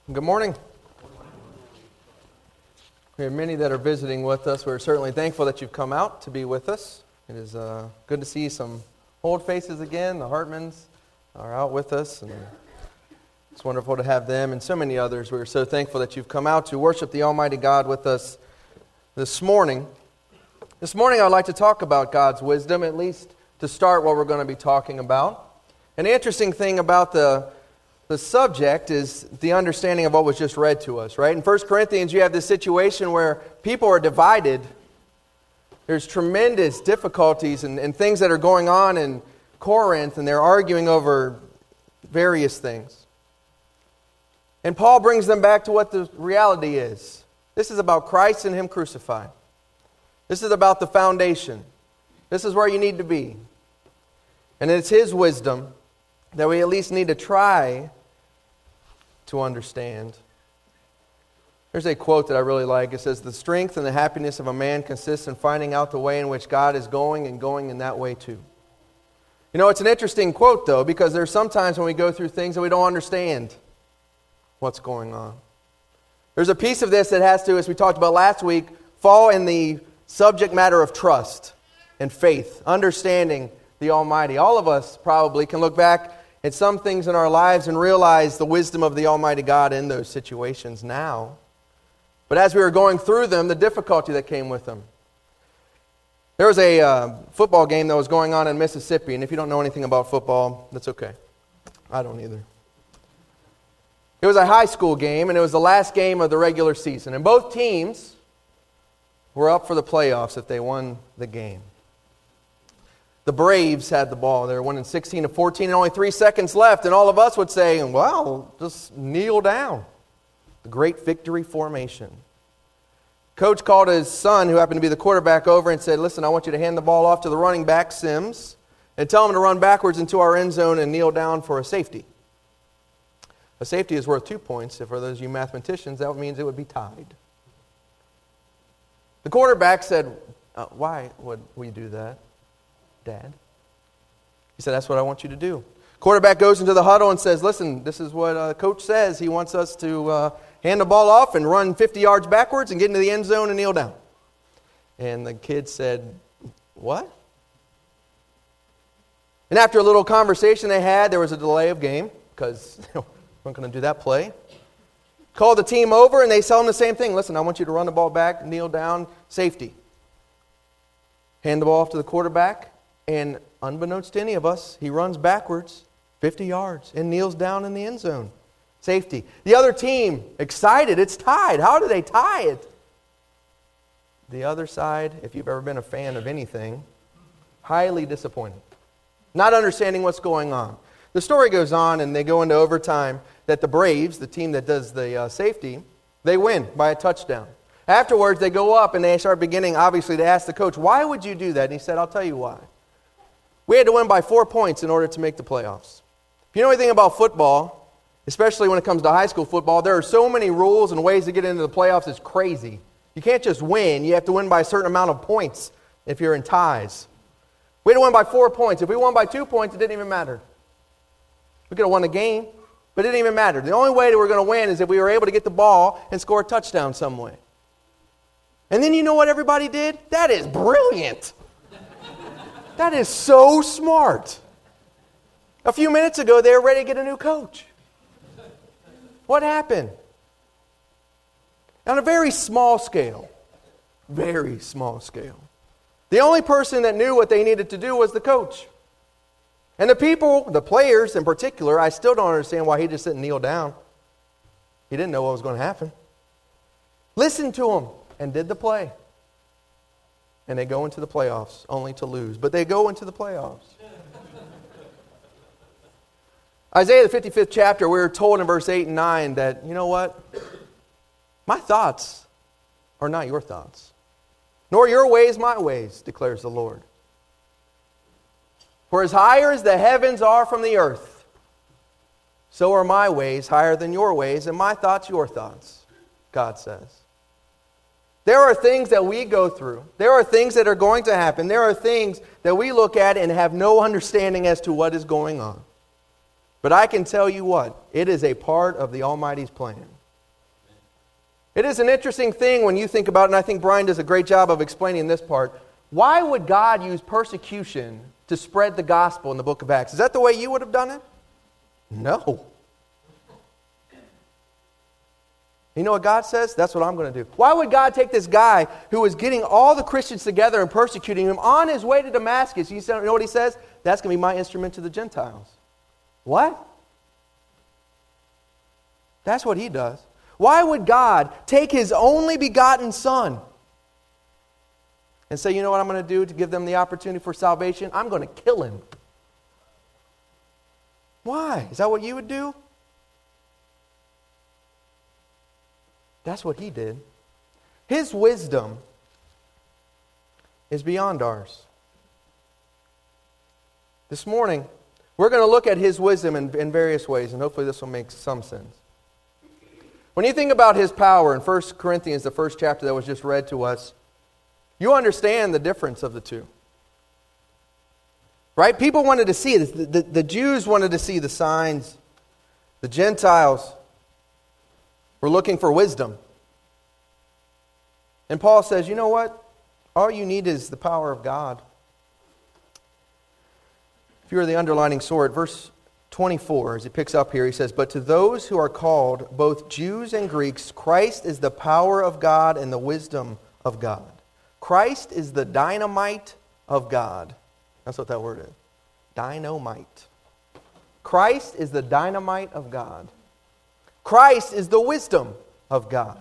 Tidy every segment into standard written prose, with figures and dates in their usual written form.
Good morning. We have many that are visiting with us. We're certainly thankful that you've come out to be with us. It is good to see some old faces again. The Hartmans are out with us, and it's wonderful to have them and so many others. We're so thankful that you've come out to worship the Almighty God with us this morning. This morning I'd like to talk about God's wisdom, at least to start what we're going to be talking about. An interesting thing about the subject is the understanding of what was just read to us, right? In 1 Corinthians, you have this situation where people are divided. There's tremendous difficulties and things that are going on in Corinth, and they're arguing over various things. And Paul brings them back to what the reality is. This is about Christ and Him crucified. This is about the foundation. This is where you need to be. And it's His wisdom that we at least need to try to understand. There's a quote that I really like. It says, "The strength and the happiness of a man consists in finding out the way in which God is going and going in that way too." You know, it's an interesting quote though, because there's sometimes when we go through things that we don't understand what's going on. There's a piece of this that has to, as we talked about last week, fall in the subject matter of trust and faith, understanding the Almighty. All of us probably can look back at some things in our lives and realize the wisdom of the Almighty God in those situations now. But as we were going through them, the difficulty that came with them. There was a football game that was going on in Mississippi, and if you don't know anything about football, that's okay. I don't either. It was a high school game, and it was the last game of the regular season. And both teams were up for the playoffs if they won the game. The Braves had the ball. They were winning 16-14 and only 3 seconds left. And all of us would say, well, just kneel down. The great victory formation. Coach called his son, who happened to be the quarterback, over and said, "Listen, I want you to hand the ball off to the running back, Sims, and tell him to run backwards into our end zone and kneel down for a safety." A safety is worth 2 points. For those of you mathematicians, that means it would be tied. The quarterback said, "Why would we do that, Dad?" He said, "That's what I want you to do." Quarterback goes into the huddle and says, "Listen, this is what Coach says. He wants us to hand the ball off and run 50 yards backwards and get into the end zone and kneel down." And the kid said, "What?" And after a little conversation they had, there was a delay of game because they weren't going to do that play. Called the team over and they tell him the same thing. "Listen, I want you to run the ball back, kneel down, safety." Hand the ball off to the quarterback. And unbeknownst to any of us, he runs backwards 50 yards and kneels down in the end zone. Safety. The other team, excited, it's tied. How do they tie it? The other side, if you've ever been a fan of anything, highly disappointed. Not understanding what's going on. The story goes on and they go into overtime that the Braves, the team that does the safety, they win by a touchdown. Afterwards, they go up and they start beginning, obviously, to ask the coach, "Why would you do that?" And he said, "I'll tell you why. We had to win by 4 points in order to make the playoffs." If you know anything about football, especially when it comes to high school football, there are so many rules and ways to get into the playoffs, it's crazy. You can't just win. You have to win by a certain amount of points if you're in ties. We had to win by 4 points. If we won by 2 points, it didn't even matter. We could have won the game, but it didn't even matter. The only way that we're going to win is if we were able to get the ball and score a touchdown some way. And then you know what everybody did? That is brilliant. That is so smart. A few minutes ago, they were ready to get a new coach. What happened? On a very small scale, the only person that knew what they needed to do was the coach. And the people, the players in particular, I still don't understand why he just didn't kneel down. He didn't know what was going to happen. Listened to him and did the play. And they go into the playoffs only to lose. But they go into the playoffs. Isaiah, the 55th chapter, we're told in verse 8 and 9 that, you know what? My thoughts are not your thoughts, nor your ways my ways, declares the Lord. For as higher as the heavens are from the earth, so are my ways higher than your ways, and my thoughts your thoughts, God says. There are things that we go through. There are things that are going to happen. There are things that we look at and have no understanding as to what is going on. But I can tell you what, it is a part of the Almighty's plan. It is an interesting thing when you think about it, and I think Brian does a great job of explaining this part. Why would God use persecution to spread the gospel in the book of Acts? Is that the way you would have done it? No. You know what God says? That's what I'm going to do. Why would God take this guy who was getting all the Christians together and persecuting him on his way to Damascus? You know what he says? That's going to be my instrument to the Gentiles. What? That's what he does. Why would God take his only begotten Son and say, you know what I'm going to do to give them the opportunity for salvation? I'm going to kill him. Why? Is that what you would do? That's what he did. His wisdom is beyond ours. This morning, we're going to look at his wisdom in various ways, and hopefully this will make some sense. When you think about his power in 1 Corinthians, the first chapter that was just read to us, you understand the difference of the two. Right? People wanted to see this. The Jews wanted to see the signs. The Gentiles were looking for wisdom. And Paul says, you know what? All you need is the power of God. If you were the underlining sword, verse 24, as he picks up here, he says, but to those who are called, both Jews and Greeks, Christ is the power of God and the wisdom of God. Christ is the dynamite of God. That's what that word is. Dynamite. Christ is the dynamite of God. Christ is the wisdom of God.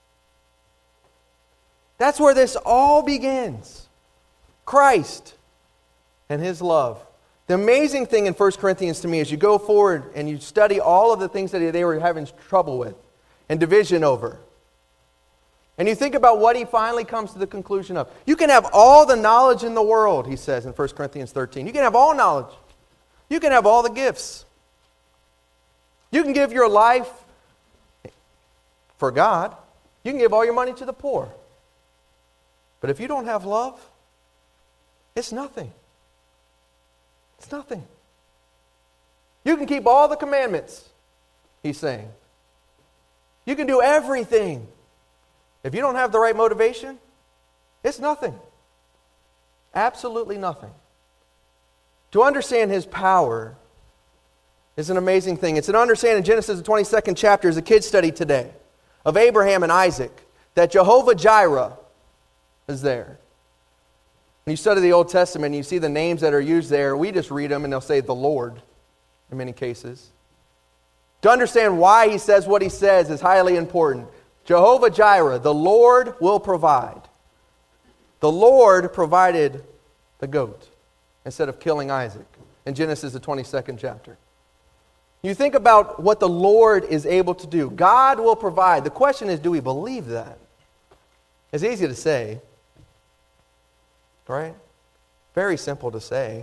That's where this all begins. Christ and his love. The amazing thing in 1 Corinthians to me is you go forward and you study all of the things that they were having trouble with and division over. And you think about what he finally comes to the conclusion of. You can have all the knowledge in the world, he says in 1 Corinthians 13. You can have all knowledge. You can have all the gifts. You can give your life for God. You can give all your money to the poor. But if you don't have love, it's nothing. It's nothing. You can keep all the commandments, he's saying. You can do everything. If you don't have the right motivation, it's nothing. Absolutely nothing. To understand his power is an amazing thing. It's an understanding in Genesis, the 22nd chapter, as a kid study today, of Abraham and Isaac, that Jehovah Jireh is there. When you study the Old Testament and you see the names that are used there, we just read them and they'll say the Lord in many cases. To understand why he says what he says is highly important. Jehovah Jireh, the Lord will provide. The Lord provided the goat instead of killing Isaac in Genesis, the 22nd chapter. You think about what the Lord is able to do. God will provide. The question is, do we believe that? It's easy to say, right? Very simple to say.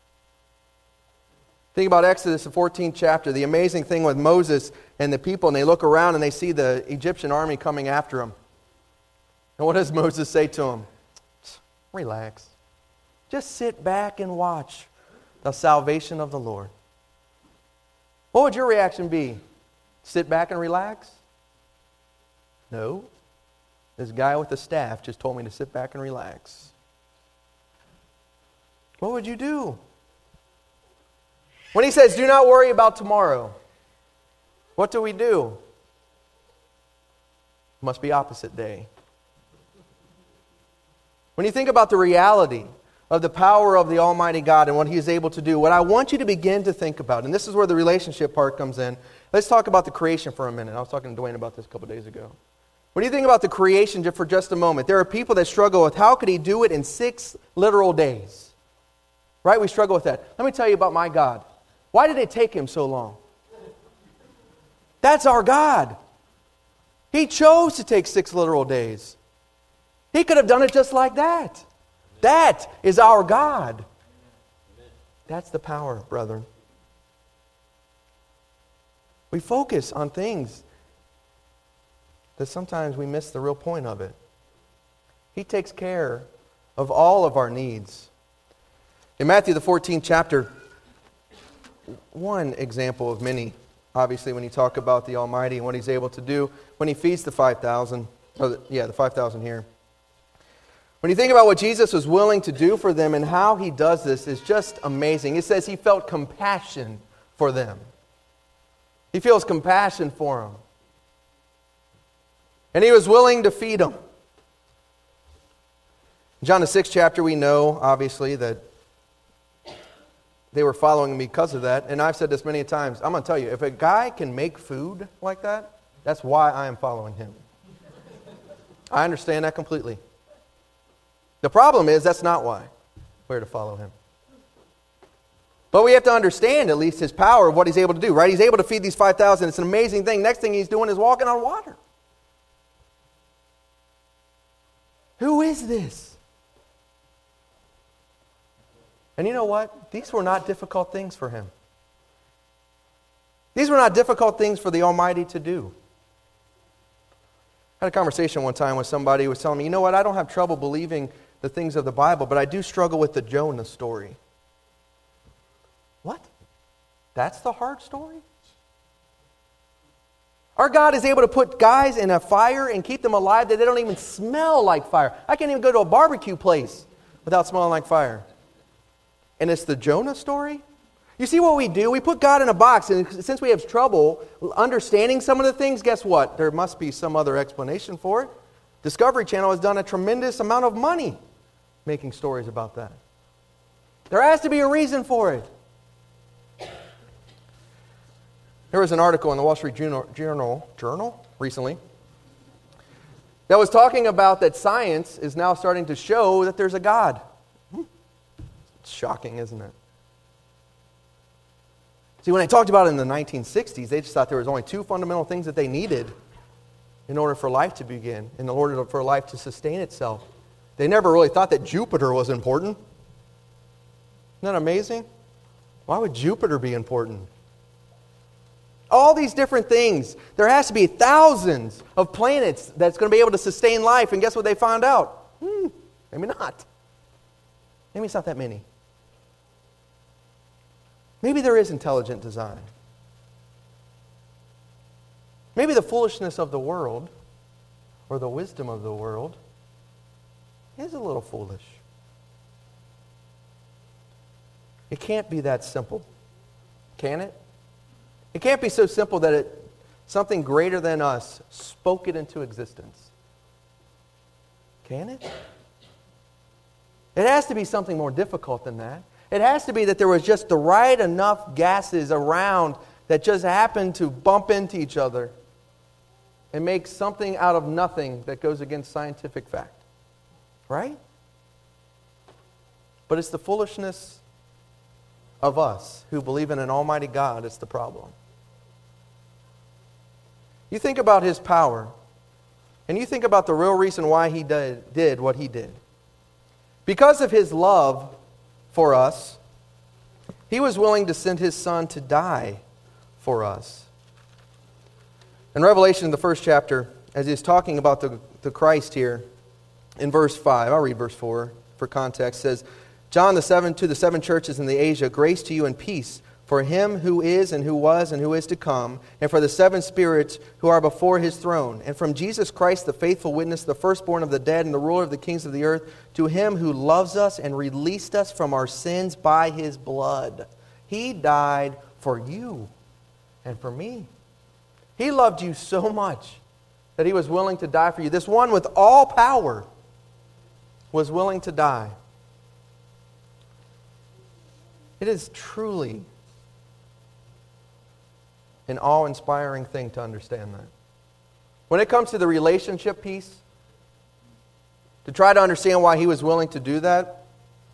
Think about Exodus, the 14th chapter, the amazing thing with Moses and the people, and they look around and they see the Egyptian army coming after them. And what does Moses say to them? Relax. Just sit back and watch the salvation of the Lord. What would your reaction be? Sit back and relax? No. This guy with the staff just told me to sit back and relax. What would you do? When he says, do not worry about tomorrow, what do? Must be opposite day. When you think about the reality of the power of the Almighty God and what he is able to do, what I want you to begin to think about, and this is where the relationship part comes in. Let's talk about the creation for a minute. I was talking to Dwayne about this a couple days ago. When you think about the creation for just a moment, there are people that struggle with how could he do it in 6 literal days? Right? We struggle with that. Let me tell you about my God. Why did it take him so long? That's our God. He chose to take 6 literal days. He could have done it just like that. That is our God. That's the power, brethren. We focus on things that sometimes we miss the real point of it. He takes care of all of our needs. In Matthew, the 14th chapter, one example of many obviously, when you talk about the Almighty and what He's able to do when He feeds the 5,000, the 5,000 here. When you think about what Jesus was willing to do for them and how He does this, is just amazing. It says He felt compassion for them. He feels compassion for them. And He was willing to feed them. In John the 6th chapter, we know, obviously, that they were following Him because of that. And I've said this many times. I'm going to tell you, if a guy can make food like that, that's why I am following Him. I understand that completely. The problem is, that's not why we're to follow Him. But we have to understand at least His power of what He's able to do, right? He's able to feed these 5,000. It's an amazing thing. Next thing He's doing is walking on water. Who is this? And you know what? These were not difficult things for Him. These were not difficult things for the Almighty to do. I had a conversation one time with somebody who was telling me, you know what, I don't have trouble believing the things of the Bible, but I do struggle with the Jonah story. What? That's the hard story? Our God is able to put guys in a fire and keep them alive that they don't even smell like fire. I can't even go to a barbecue place without smelling like fire. And it's the Jonah story? You see what we do? We put God in a box, and since we have trouble understanding some of the things, guess what? There must be some other explanation for it. Discovery Channel has done a tremendous amount of money making stories about that. There has to be a reason for it. There was an article in the Wall Street Journal recently that was talking about that science is now starting to show that there's a God. It's shocking, isn't it? See, when they talked about it in the 1960s, they just thought there was only two fundamental things that they needed in order for life to begin, in order for life to sustain itself. They never really thought that Jupiter was important. Isn't that amazing? Why would Jupiter be important? All these different things. There has to be thousands of planets that's going to be able to sustain life. And guess what they found out? Maybe not. Maybe it's not that many. Maybe there is intelligent design. Maybe the foolishness of the world, or the wisdom of the world, is a little foolish. It can't be that simple. Can it? It can't be so simple that something greater than us spoke it into existence. Can it? It has to be something more difficult than that. It has to be that there was just the right enough gases around that just happened to bump into each other and make something out of nothing that goes against scientific fact. Right? But it's the foolishness of us who believe in an almighty God that's the problem. You think about His power, and you think about the real reason why He did what He did. Because of His love for us, He was willing to send His Son to die for us. In Revelation, the 1st chapter, as He's talking about the Christ here, in verse 5, I'll read verse 4 for context, says, John to the seven churches in the Asia, grace to you and peace for Him who is and who was and who is to come, and for the seven spirits who are before His throne, and from Jesus Christ, the faithful witness, the firstborn of the dead and the ruler of the kings of the earth, to Him who loves us and released us from our sins by His blood. He died for you and for me. He loved you so much that He was willing to die for you. This one with all power was willing to die. It is truly an awe-inspiring thing to understand that. When it comes to the relationship piece, to try to understand why He was willing to do that,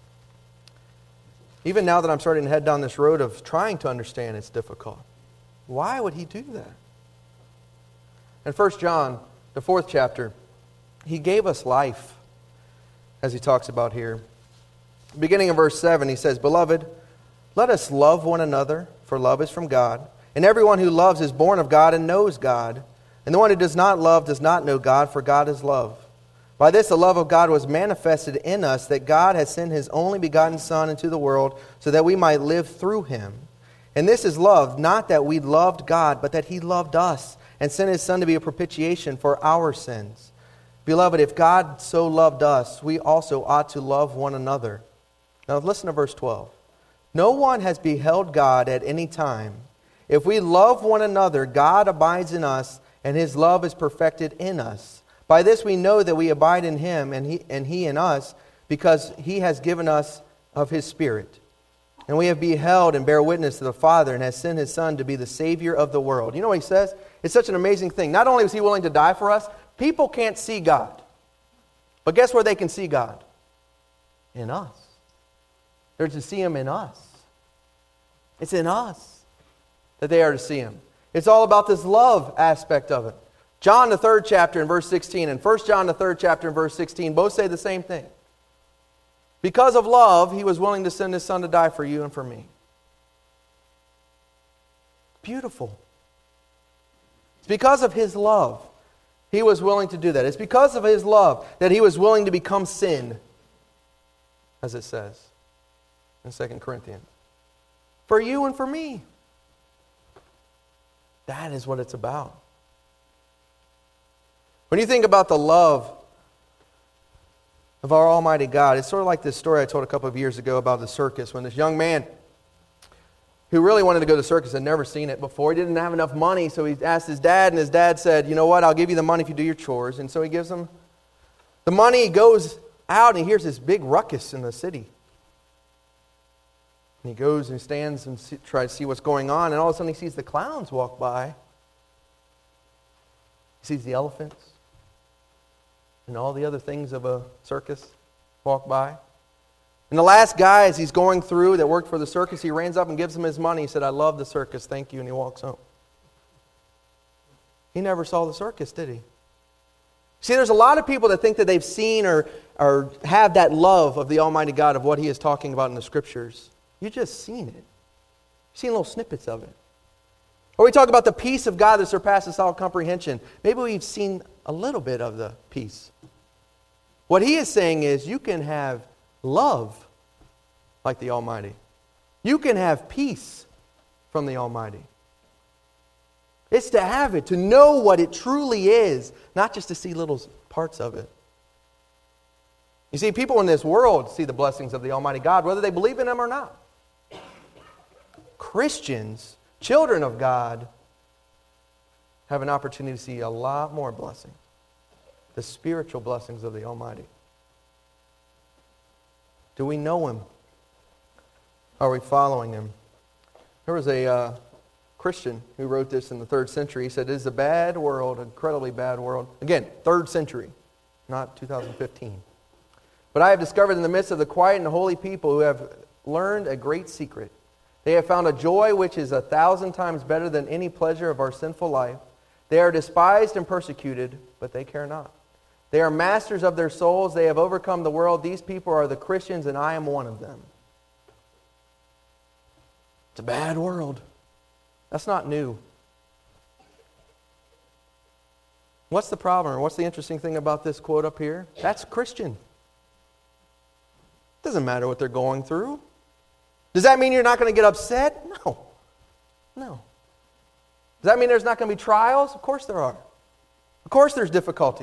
even now that I'm starting to head down this road of trying to understand, it's difficult. Why would He do that? In 1 John, the 4th chapter, He gave us life, as he talks about here. Beginning in verse 7, he says, Beloved, let us love one another, for love is from God. And everyone who loves is born of God and knows God. And the one who does not love does not know God, for God is love. By this the love of God was manifested in us, that God has sent His only begotten Son into the world, so that we might live through Him. And this is love, not that we loved God, but that He loved us and sent His Son to be a propitiation for our sins. Beloved, if God so loved us, we also ought to love one another. Now listen to verse 12. No one has beheld God at any time. If we love one another, God abides in us, and His love is perfected in us. By this we know that we abide in Him, and He in us, because He has given us of His Spirit. And we have beheld and bear witness to the Father, and has sent His Son to be the Savior of the world. You know what He says? It's such an amazing thing. Not only was He willing to die for us, people can't see God. But guess where they can see God? In us. They're to see Him in us. It's in us that they are to see Him. It's all about this love aspect of it. John, the 3rd chapter, in verse 16, and 1 John, the 3rd chapter, in verse 16, both say the same thing. Because of love, He was willing to send His Son to die for you and for me. Beautiful. It's because of His love He was willing to do that. It's because of His love that He was willing to become sin, as it says in 2 Corinthians. For you and for me. That is what it's about. When you think about the love of our Almighty God, it's sort of like this story I told a couple of years ago about the circus, when this young man who really wanted to go to the circus had never seen it before. He didn't have enough money, so he asked his dad, and his dad said, you know what, I'll give you the money if you do your chores. And so he gives him the money. He goes out and he hears this big ruckus in the city. And he goes and stands and tries to see what's going on, and all of a sudden he sees the clowns walk by. He sees the elephants and all the other things of a circus walk by. And the last guy, as he's going through, that worked for the circus, he runs up and gives him his money. He said, I love the circus, thank you, and he walks home. He never saw the circus, did he? See, there's a lot of people that think that they've seen or have that love of the Almighty God, of what He is talking about in the Scriptures. You've just seen it. You've seen little snippets of it. Or we talk about the peace of God that surpasses all comprehension. Maybe we've seen a little bit of the peace. What He is saying is you can have love like the Almighty. You can have peace from the Almighty. It's to have it, to know what it truly is, not just to see little parts of it. You see, people in this world see the blessings of the Almighty God, whether they believe in Him or not. Christians, children of God, have an opportunity to see a lot more blessings. The spiritual blessings of the Almighty. Do we know Him? Are we following Him? There was a Christian who wrote this in the 3rd century. He said, it is a bad world, incredibly bad world. Again, 3rd century, not 2015. But I have discovered in the midst of the quiet and holy people who have learned a great secret. They have found a joy which is 1,000 times better than any pleasure of our sinful life. They are despised and persecuted, but they care not. They are masters of their souls. They have overcome the world. These people are the Christians, and I am one of them. It's a bad world. That's not new. What's the problem, or what's the interesting thing about this quote up here? That's Christian. Doesn't matter what they're going through. Does that mean you're not going to get upset? No. Does that mean there's not going to be trials? Of course there are. Of course there's difficulties.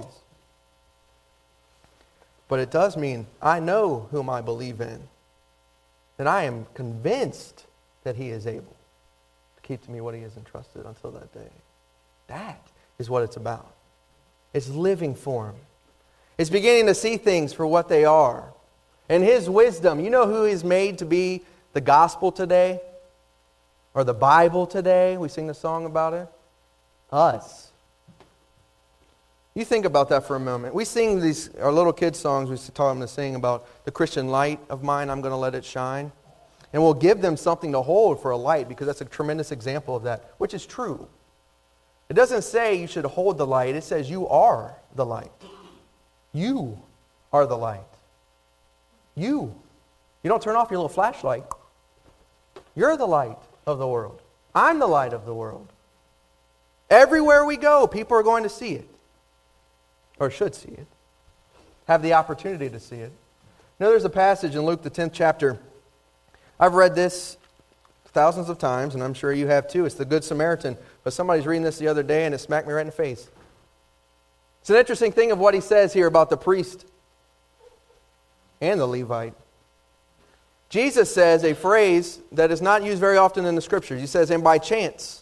But it does mean I know whom I believe in. And I am convinced that He is able to keep to me what He has entrusted until that day. That is what it's about. It's living for Him. It's beginning to see things for what they are. And His wisdom. You know who He's made to be the gospel today? Or the Bible today? We sing the song about it. Us. You think about that for a moment. We sing our little kids' songs, we taught them to sing about the Christian light of mine, I'm going to let it shine. And we'll give them something to hold for a light, because that's a tremendous example of that, which is true. It doesn't say you should hold the light. It says you are the light. You are the light. You. You don't turn off your little flashlight. You're the light of the world. I'm the light of the world. Everywhere we go, people are going to see it. Or should see it. Have the opportunity to see it. You know, there's a passage in Luke, the 10th chapter. I've read this thousands of times, and I'm sure you have too. It's the Good Samaritan. But somebody's reading this the other day, and it smacked me right in the face. It's an interesting thing of what he says here about the priest and the Levite. Jesus says a phrase that is not used very often in the Scriptures. He says, and by chance,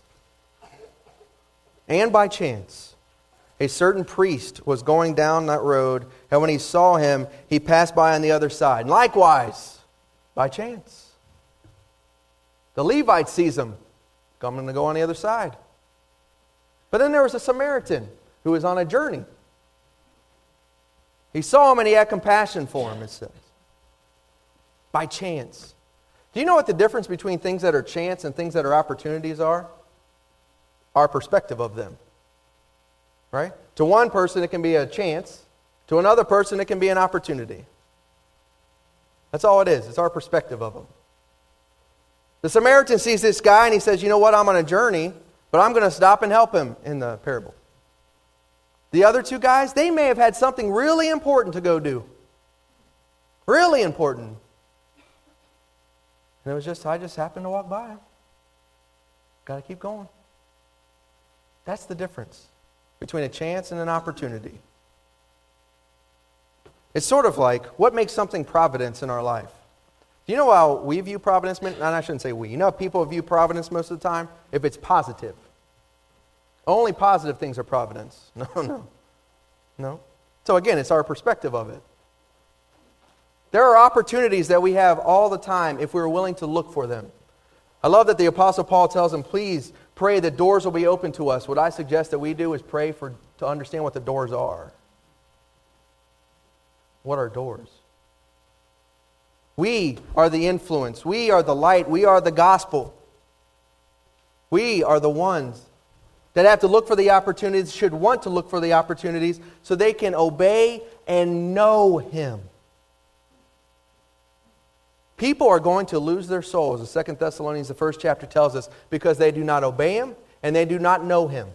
a certain priest was going down that road, and when he saw him, he passed by on the other side. And likewise, by chance, the Levite sees him, coming to go on the other side. But then there was a Samaritan who was on a journey. He saw him and he had compassion for him, it says. By chance. Do you know what the difference between things that are chance and things that are opportunities are? Our perspective of them. Right? To one person it can be a chance. To another person it can be an opportunity. That's all it is. It's our perspective of them. The Samaritan sees this guy and he says, you know what, I'm on a journey, but I'm going to stop and help him in the parable. The other two guys, they may have had something really important to go do. Really important. And it was just, I just happened to walk by him. Got to keep going. That's the difference between a chance and an opportunity. It's sort of like, what makes something providence in our life? Do you know how we view providence? And I shouldn't say we. You know how people view providence most of the time? If it's positive. Only positive things are providence. No. So again, it's our perspective of it. There are opportunities that we have all the time if we're willing to look for them. I love that the Apostle Paul tells them, please pray that doors will be open to us. What I suggest that we do is pray to understand what the doors are. What are doors? We are the influence. We are the light. We are the gospel. We are the ones that have to look for the opportunities, should want to look for the opportunities, so they can obey and know Him. People are going to lose their souls, as 2 Thessalonians, the first chapter tells us, because they do not obey Him and they do not know Him.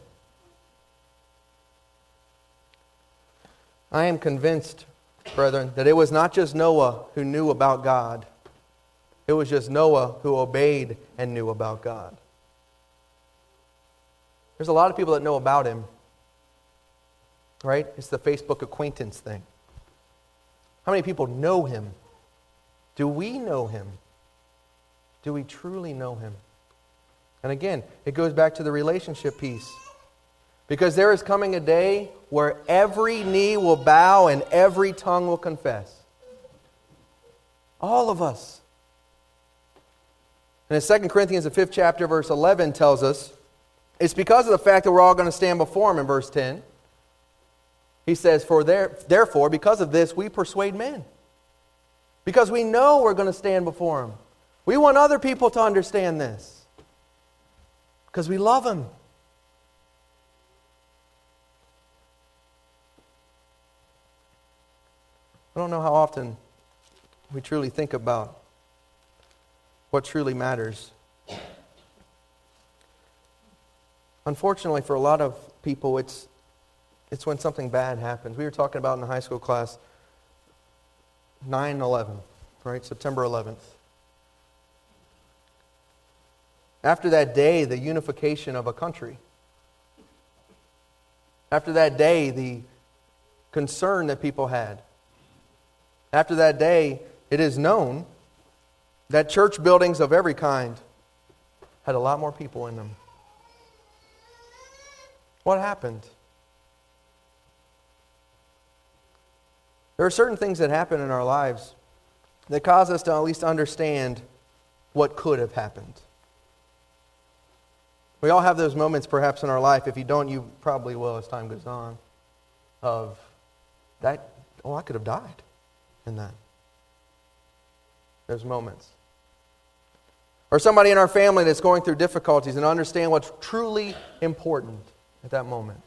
I am convinced, brethren, that it was not just Noah who knew about God. It was just Noah who obeyed and knew about God. There's a lot of people that know about Him. Right? It's the Facebook acquaintance thing. How many people know Him? Do we know Him? Do we truly know Him? And again, it goes back to the relationship piece. Because there is coming a day where every knee will bow and every tongue will confess. All of us. And in 2 Corinthians, the 5th chapter, verse 11 tells us, it's because of the fact that we're all going to stand before Him in verse 10. He says, therefore, because of this, we persuade men. Because we know we're going to stand before Him. We want other people to understand this. Because we love Him. I don't know how often we truly think about what truly matters. Unfortunately, for a lot of people, it's when something bad happens. We were talking about in the high school class 9/11, right? September 11th. After that day, the unification of a country. After that day, the concern that people had. After that day, it is known that church buildings of every kind had a lot more people in them. What happened? There are certain things that happen in our lives that cause us to at least understand what could have happened. We all have those moments perhaps in our life. If you don't, you probably will as time goes on. Of that, I could have died in that. Those moments. Or somebody in our family that's going through difficulties and understand what's truly important at that moment.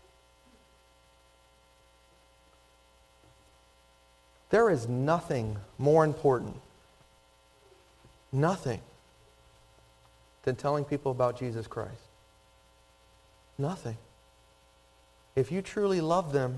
There is nothing more important, nothing, than telling people about Jesus Christ. Nothing. If you truly love them,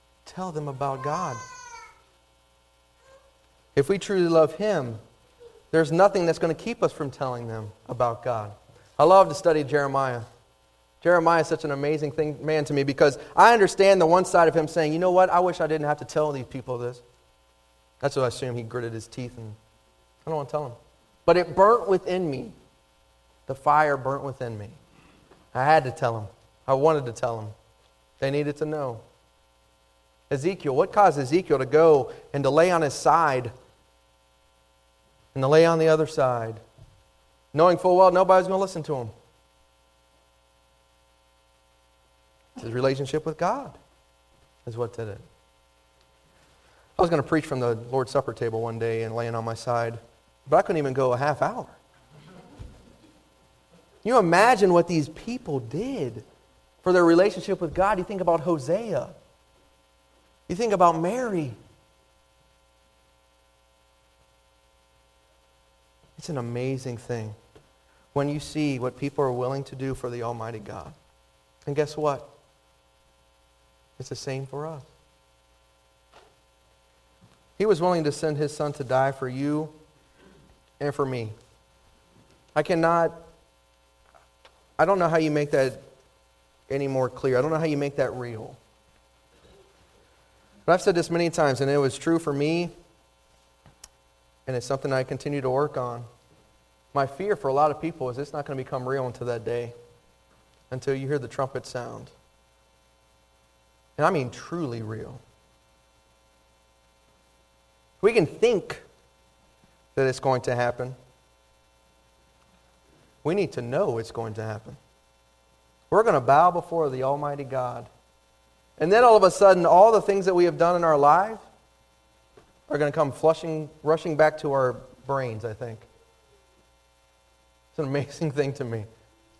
tell them about God. If we truly love Him, There's nothing that's going to keep us from telling them about God. I love to study Jeremiah. Jeremiah is such an amazing man to me because I understand the one side of him saying, you know what, I wish I didn't have to tell these people this. That's what I assume. He gritted his teeth and I don't want to tell them. But it burnt within me. The fire burnt within me. I had to tell them. I wanted to tell them. They needed to know. Ezekiel, what caused Ezekiel to go and to lay on his side and to lay on the other side, knowing full well nobody's going to listen to him? It's his relationship with God is what did it. I was going to preach from the Lord's Supper table one day and laying on my side, but I couldn't even go a half hour. You imagine what these people did for their relationship with God. You think about Hosea. You think about Mary. It's an amazing thing when you see what people are willing to do for the Almighty God. And guess what? It's the same for us. He was willing to send His Son to die for you and for me. I don't know how you make that any more clear. I don't know how you make that real. But I've said this many times, and it was true for me, and it's something I continue to work on. My fear for a lot of people is it's not going to become real until that day, until you hear the trumpet sound. And I mean truly real. We can think that it's going to happen. We need to know it's going to happen. We're going to bow before the Almighty God. And then all of a sudden, all the things that we have done in our life are going to come rushing back to our brains, I think. It's an amazing thing to me.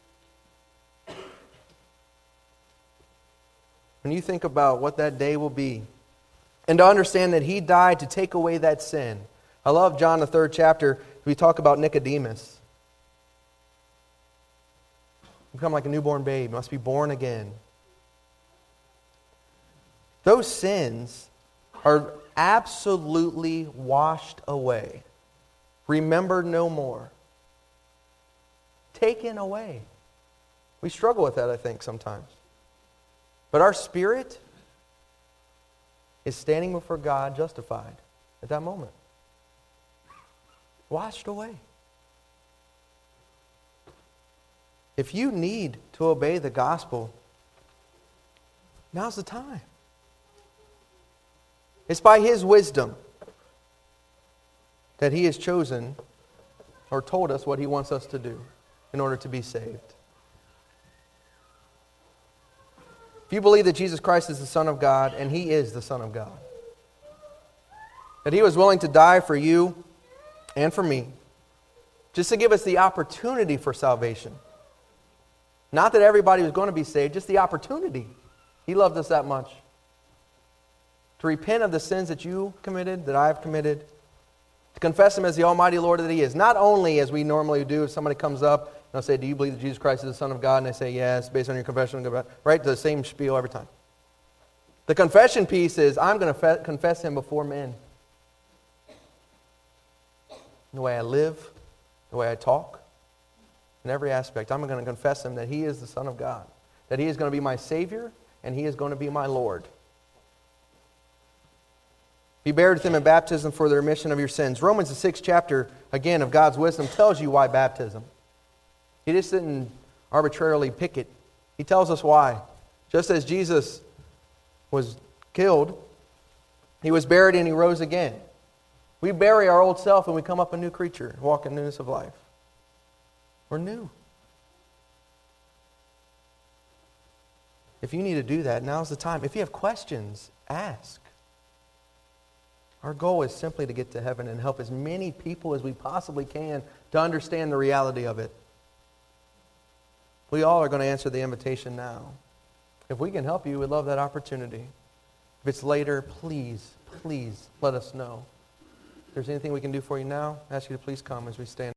When you think about what that day will be, and to understand that He died to take away that sin. I love John, the 3rd chapter. We talk about Nicodemus. Become like a newborn babe, must be born again. Those sins are absolutely washed away. Remembered no more. Taken away. We struggle with that, I think, sometimes. But our spirit is standing before God justified at that moment. Washed away. If you need to obey the gospel, now's the time. It's by His wisdom that He has chosen or told us what He wants us to do in order to be saved. If you believe that Jesus Christ is the Son of God, and He is the Son of God, that He was willing to die for you and for me, just to give us the opportunity for salvation. Not that everybody was going to be saved, just the opportunity. He loved us that much. To repent of the sins that you committed, that I've committed, to confess Him as the Almighty Lord that He is. Not only as we normally do if somebody comes up and they'll say, do you believe that Jesus Christ is the Son of God? And they say, yes, based on your confession. Right? The same spiel every time. The confession piece is, I'm going to confess Him before men. The way I live, the way I talk, in every aspect. I'm going to confess Him that He is the Son of God. That He is going to be my Savior, and He is going to be my Lord. Be buried with Him in baptism for the remission of your sins. Romans, the 6th chapter, again, of God's wisdom, tells you why baptism. He just didn't arbitrarily pick it. He tells us why. Just as Jesus was killed, He was buried and He rose again. We bury our old self and we come up a new creature, walk in newness of life. We're new. If you need to do that, now's the time. If you have questions, ask. Our goal is simply to get to heaven and help as many people as we possibly can to understand the reality of it. We all are going to answer the invitation now. If we can help you, we'd love that opportunity. If it's later, please let us know. If there's anything we can do for you now, I ask you to please come as we stand.